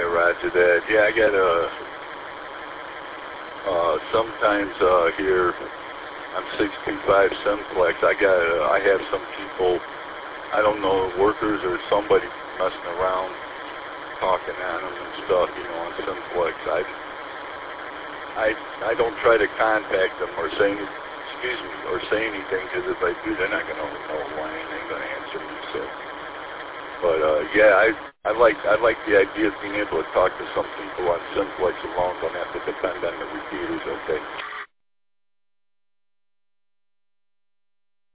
Yeah, roger that. Yeah, I got sometimes here on 625 Simplex, I have some people, I don't know, workers or somebody messing around, talking on them and stuff, you know, on Simplex. I don't try to contact them or say anything, because if I do, they're not going to know why and they're going to answer me. So, but yeah, I like the idea of being able to talk to some people on Simplex alone. Don't have to depend on the repeaters. Okay.